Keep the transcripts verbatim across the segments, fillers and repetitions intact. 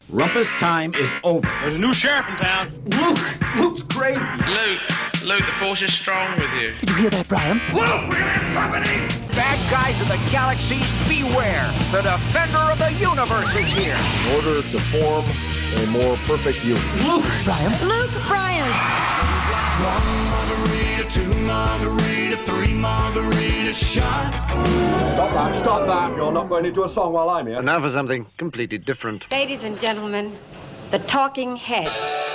Rumpus time is over. There's a new sheriff in town. Luke! Luke's crazy. Luke, Luke, the force is strong with you. Did you hear that, Brian? Luke, we're gonna have company! Bad guys of the galaxies, beware! The defender of the universe is here! In order to form a more perfect union. Luke! Brian? Luke Bryant! One margarita, two margarita, three margarita shot. Stop that, stop that. You're not going into a song while I'm here. And now for something completely different. Ladies and gentlemen, the Talking Heads.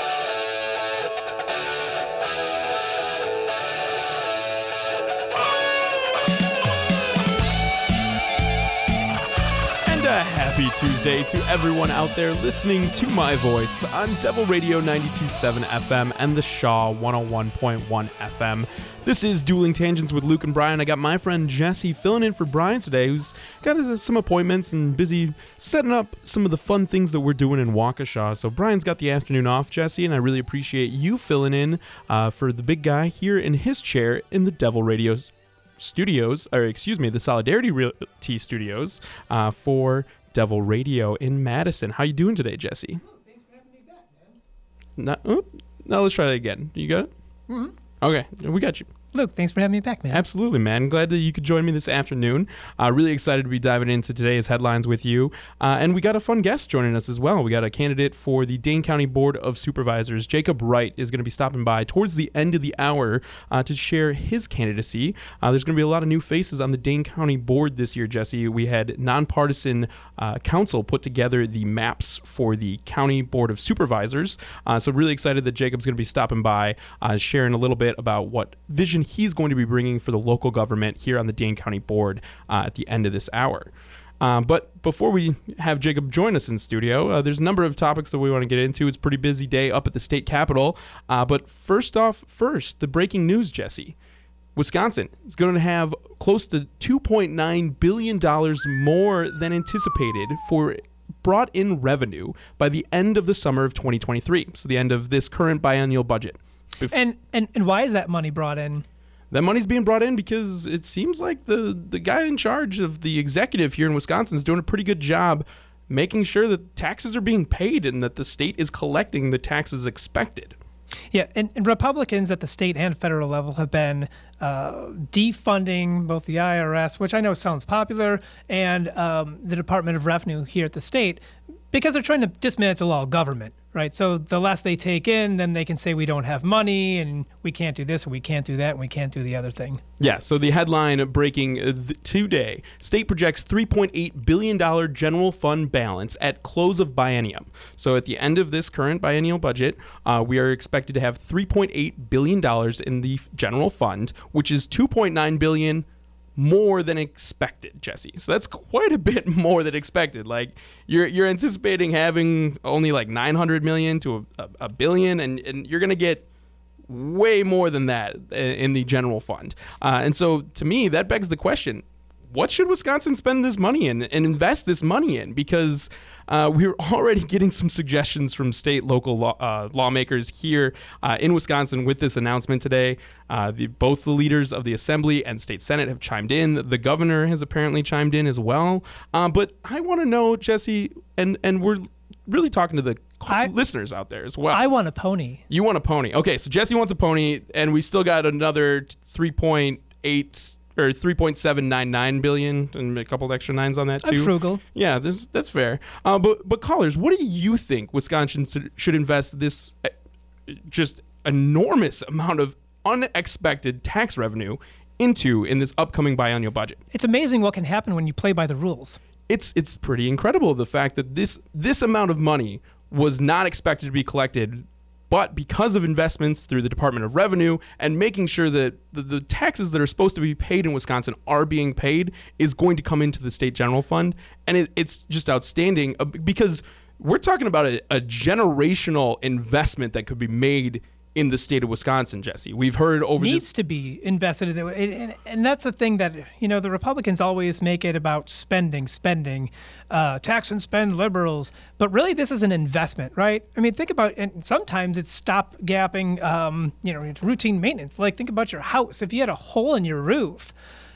And a happy Tuesday to everyone out there listening to my voice on Devil Radio ninety-two point seven F M and the Shaw one oh one point one F M. This is Dueling Tangents with Luke and Brian. I got my friend Jesse filling in for Brian today, who's got uh, some appointments and busy setting up some of the fun things that we're doing in Waukesha. So Brian's got the afternoon off, Jesse, and I really appreciate you filling in uh, for the big guy here in his chair in the Devil Radio Studios, or excuse me, the Solidarity Realty Studios uh, for Devil Radio in Madison. How you doing today, Jesse? Oh, thanks for having me back, man. Not, oh, no, let's try that again. You got it? Mm-hmm. Okay, we got you. Luke, thanks for having me back, man. Absolutely, man. Glad that you could join me this afternoon. Uh, really excited to be diving into today's headlines with you. Uh, and we got a fun guest joining us as well. We got a candidate for the Dane County Board of Supervisors. Jacob Wright is going to be stopping by towards the end of the hour uh, to share his candidacy. Uh, there's going to be a lot of new faces on the Dane County Board this year, Jesse. We had nonpartisan uh, council put together the maps for the County Board of Supervisors. Uh, so really excited that Jacob's going to be stopping by, uh, sharing a little bit about what vision he's going to be bringing for the local government here on the Dane County Board uh, at the end of this hour. Um, but before we have Jacob join us in studio, uh, there's a number of topics that we want to get into. It's a pretty busy day up at the state capitol. Uh, but first off, first, the breaking news, Jesse. Wisconsin is going to have close to two point nine billion dollars more than anticipated for brought in revenue by the end of the summer of twenty twenty-three. So the end of this current biennial budget. Bef- and, and and why is that money brought in? That money's being brought in because it seems like the, the guy in charge of the executive here in Wisconsin is doing a pretty good job making sure that taxes are being paid and that the state is collecting the taxes expected. Yeah, and, and Republicans at the state and federal level have been uh, defunding both the I R S, which I know sounds popular, and um, the Department of Revenue here at the state, because they're trying to dismantle all government, right? So the less they take in, then they can say we don't have money and we can't do this and we can't do that and we can't do the other thing. Yeah, so the headline breaking today, state projects three point eight billion dollars general fund balance at close of biennium. So at the end of this current biennial budget, uh, we are expected to have three point eight billion dollars in the general fund, which is two point nine billion dollars more than expected, Jesse. So that's quite a bit more than expected. Like you're you're anticipating having only like nine hundred million to a, a, a billion, and, and you're going to get way more than that in the general fund. Uh, and so to me, that begs the question, what should Wisconsin spend this money in and invest this money in? Because uh, we're already getting some suggestions from state, local law, uh, lawmakers here uh, in Wisconsin with this announcement today. Uh, the, both the leaders of the Assembly and State Senate have chimed in. The governor has apparently chimed in as well. Uh, but I want to know, Jesse, and, and we're really talking to the I, listeners out there as well. I want a pony. You want a pony. Okay, so Jesse wants a pony, and we still got another three point eight or three point seven nine nine billion and a couple of extra nines on that too. I'm frugal. Yeah, this, that's fair. Uh, but but callers, what do you think Wisconsin should invest this uh, just enormous amount of unexpected tax revenue into in this upcoming biennial budget? It's amazing what can happen when you play by the rules. It's it's pretty incredible, the fact that this this amount of money was not expected to be collected, but because of investments through the Department of Revenue and making sure that the, the taxes that are supposed to be paid in Wisconsin are being paid is going to come into the state general fund. And it, it's just outstanding because we're talking about a, a generational investment that could be made in the state of Wisconsin, Jesse. We've heard over needs this- to be invested in it, and, and that's the thing that, you know, the Republicans always make it about spending, spending, uh, tax and spend liberals, but really this is an investment, right? I mean, think about, and sometimes it's stop-gapping, um, you know, it's routine maintenance. Like, think about your house. If you had a hole in your roof,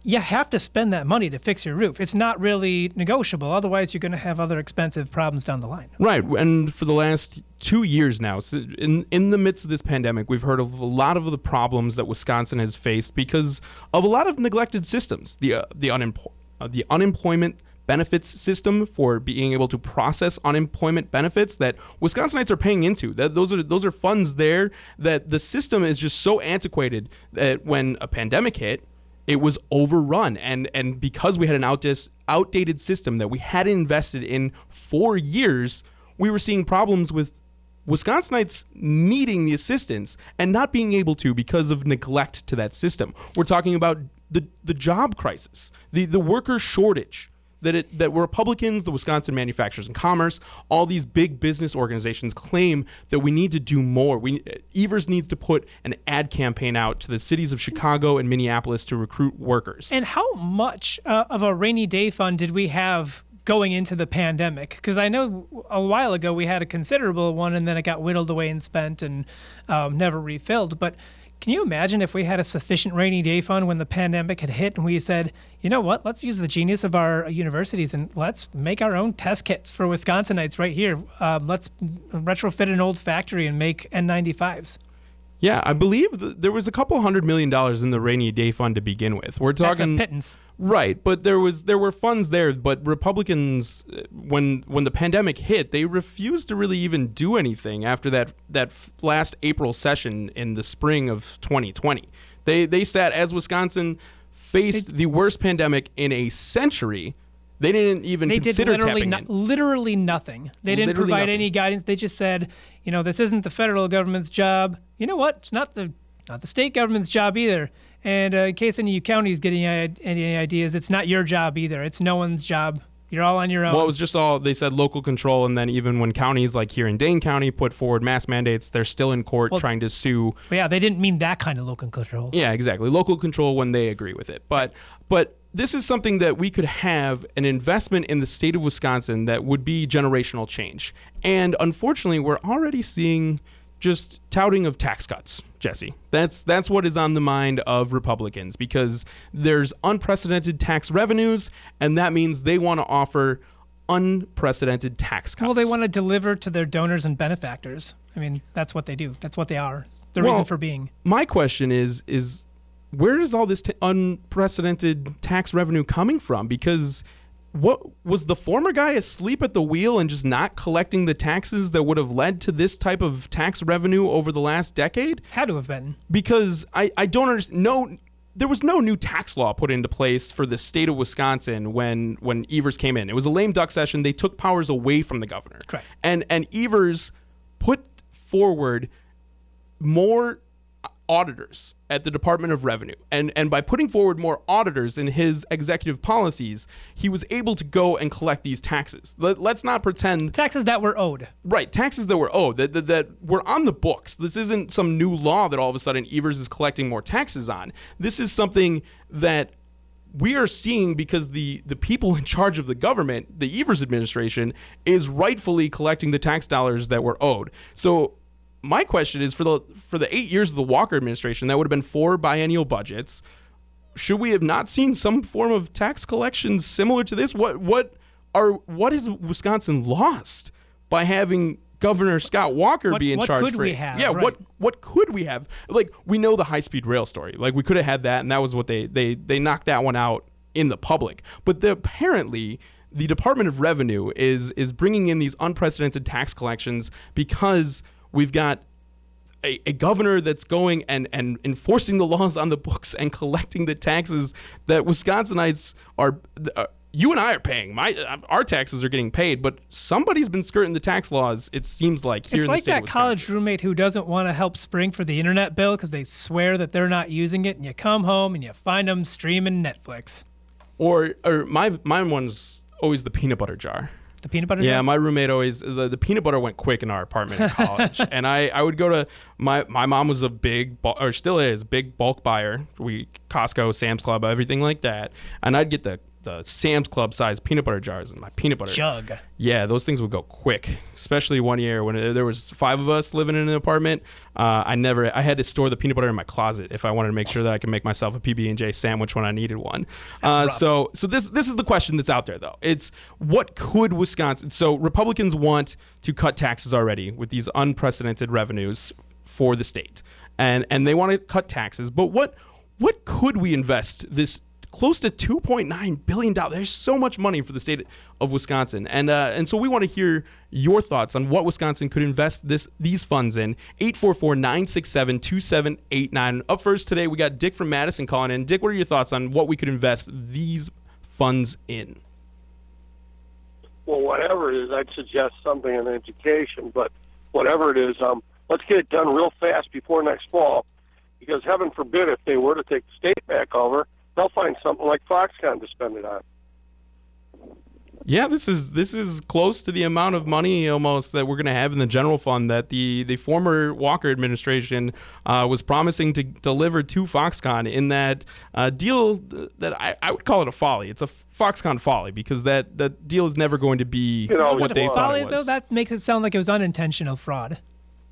you have to spend that money to fix your roof. It's not really negotiable. Otherwise, you're going to have other expensive problems down the line. Right. And for the last two years now, so in, in the midst of this pandemic, we've heard of a lot of the problems that Wisconsin has faced because of a lot of neglected systems. The, uh, the, unempl- uh, the unemployment benefits system for being able to process unemployment benefits that Wisconsinites are paying into. That those are those are funds there that the system is just so antiquated that when a pandemic hit, it was overrun. And and because we had an outdis- outdated system that we hadn't invested in for years, we were seeing problems with Wisconsinites needing the assistance and not being able to because of neglect to that system. We're talking about the the job crisis, the the worker shortage. That it that Republicans, the Wisconsin Manufacturers and Commerce, all these big business organizations claim that we need to do more. We Evers needs to put an ad campaign out to the cities of Chicago and Minneapolis to recruit workers. And how much uh, of a rainy day fund did we have going into the pandemic? Because I know a while ago we had a considerable one, and then it got whittled away and spent and um, never refilled. But can you imagine if we had a sufficient rainy day fund when the pandemic had hit and we said, you know what, let's use the genius of our universities and let's make our own test kits for Wisconsinites right here. Um, let's retrofit an old factory and make N ninety-fives. Yeah, I believe th- there was a couple hundred million dollars in the rainy day fund to begin with. We're talking That's a pittance. Right, but there was there were funds there, but Republicans, when when the pandemic hit, they refused to really even do anything after that that last April session in the spring of twenty twenty. They they sat as Wisconsin faced they, the worst pandemic in a century. They didn't even they consider did literally tapping no, in. Literally nothing. They didn't Literally provide nothing. any guidance. They just said, you know, this isn't the federal government's job. You know what? It's not the not the state government's job either. And uh, in case any of you counties getting any ideas, it's not your job either. It's no one's job. You're all on your own. Well, it was just all, they said local control, and then even when counties like here in Dane County put forward mask mandates, they're still in court well, trying to sue. Well, yeah, they didn't mean that kind of local control. Yeah, exactly. Local control when they agree with it. But but this is something that we could have an investment in the state of Wisconsin that would be generational change. And unfortunately, we're already seeing just touting of tax cuts, Jesse. That's that's what is on the mind of Republicans because there's unprecedented tax revenues, and that means they want to offer unprecedented tax cuts. Well, they want to deliver to their donors and benefactors. I mean, that's what they do. That's what they are. The well, reason for being. My question is is where is all this t- unprecedented tax revenue coming from? Because what was the former guy asleep at the wheel and just not collecting the taxes that would have led to this type of tax revenue over the last decade? Had to have been. Because I, I don't understand. No, there was no new tax law put into place for the state of Wisconsin when when Evers came in. It was a lame duck session. They took powers away from the governor. Correct. And and Evers put forward more auditors at the Department of Revenue. And and by putting forward more auditors in his executive policies, he was able to go and collect these taxes. Let, let's not pretend... Taxes that were owed. Right, taxes that were owed, that, that, that were on the books. This isn't some new law that all of a sudden Evers is collecting more taxes on. This is something that we are seeing because the, the people in charge of the government, the Evers administration, is rightfully collecting the tax dollars that were owed. So my question is, for the for the eight years of the Walker administration, that would have been four biennial budgets. Should we have not seen some form of tax collections similar to this? What what are what has Wisconsin lost by having Governor Scott Walker what, be in what charge? What could for we it? have? Yeah, right. what what could we have? Like, we know the high-speed rail story. Like, we could have had that, and that was what they they they knocked that one out in the public. But the, apparently, the Department of Revenue is is bringing in these unprecedented tax collections because we've got a, a governor that's going and, and enforcing the laws on the books and collecting the taxes that Wisconsinites are, uh, you and I are paying. My our taxes are getting paid, but somebody's been skirting the tax laws, it seems like, here it's in the like state of that Wisconsin. college roommate who doesn't want to help spring for the internet bill because they swear that they're not using it, and you come home and you find them streaming Netflix. Or or my my one's always the peanut butter jar. The peanut butter Yeah, jar? my roommate always, the, the peanut butter went quick in our apartment in college. And I, I would go to, my, my mom was a big, or still is, big bulk buyer. We, Costco, Sam's Club, everything like that. And I'd get the the Sam's Club size peanut butter jars in my peanut butter jug. Yeah, those things would go quick. Especially one year when there was five of us living in an apartment. Uh, I never, I had to store the peanut butter in my closet if I wanted to make sure that I could make myself a P B and J sandwich when I needed one. Uh, so, so this this is the question that's out there though. It's what could Wisconsin? So Republicans want to cut taxes already with these unprecedented revenues for the state, and and they want to cut taxes. But what what could we invest this close to two point nine billion dollars? There's so much money for the state of Wisconsin. And uh, and so we want to hear your thoughts on what Wisconsin could invest this these funds in. eight four four, nine six seven, two seven eight nine. Up first today, we got Dick from Madison calling in. Dick, what are your thoughts on what we could invest these funds in? Well, whatever it is, I'd suggest something in education. But whatever it is, um, let's get it done real fast before next fall. Because heaven forbid if they were to take the state back over, they'll find something like Foxconn to spend it on. Yeah, this is this is close to the amount of money almost that we're going to have in the general fund that the, the former Walker administration uh, was promising to deliver to Foxconn in that uh, deal that I, I would call it a folly. It's a Foxconn folly because that, that deal is never going to be you know, what they thought folly, it was. Though, that makes it sound like it was unintentional fraud.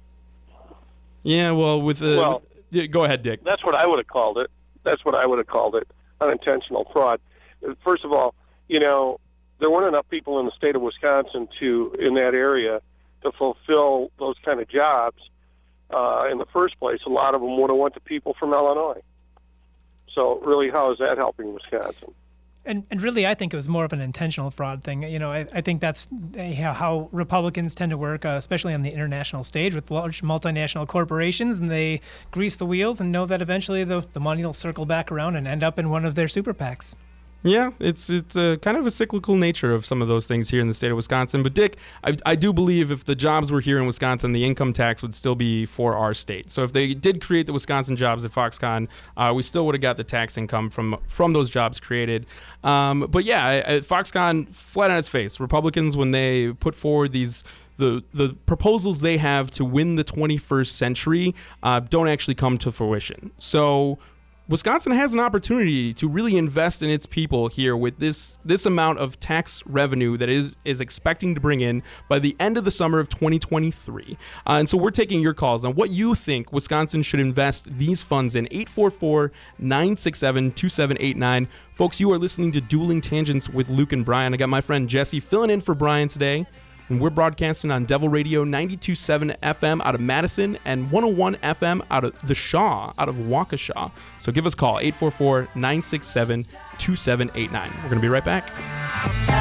Yeah, well, with the... Well, with, yeah, go ahead, Dick. That's what I would have called it. That's what I would have called it, unintentional fraud. First of all, you know, there weren't enough people in the state of Wisconsin to, in that area, to fulfill those kind of jobs uh, in the first place. A lot of them would have went to people from Illinois. So really, how is that helping Wisconsin? And and really, I think it was more of an intentional fraud thing. You know, I, I think that's how Republicans tend to work, uh, especially on the international stage with large multinational corporations, and they grease the wheels and know that eventually the, the money will circle back around and end up in one of their super PACs. Yeah, it's it's a kind of a cyclical nature of some of those things here in the state of Wisconsin. But Dick, I, I do believe if the jobs were here in Wisconsin, the income tax would still be for our state. So if they did create the Wisconsin jobs at Foxconn, uh, we still would have got the tax income from from those jobs created. Um, but yeah, I, I, Foxconn, flat on its face. Republicans, when they put forward these the the proposals they have to win the twenty-first century, uh, don't actually come to fruition. So Wisconsin has an opportunity to really invest in its people here with this this amount of tax revenue that is is expecting to bring in by the end of the summer of twenty twenty-three. Uh, and so we're taking your calls on what you think Wisconsin should invest these funds in. eight four four, nine six seven, two seven eight nine. Folks, you are listening to Dueling Tangents with Luke and Brian. I got my friend Jesse filling in for Brian today. And we're broadcasting on Devil Radio ninety-two point seven F M out of Madison and one oh one F M out of the Shaw, out of Waukesha. So give us a call, eight four four, nine six seven, two seven eight nine. We're going to be right back.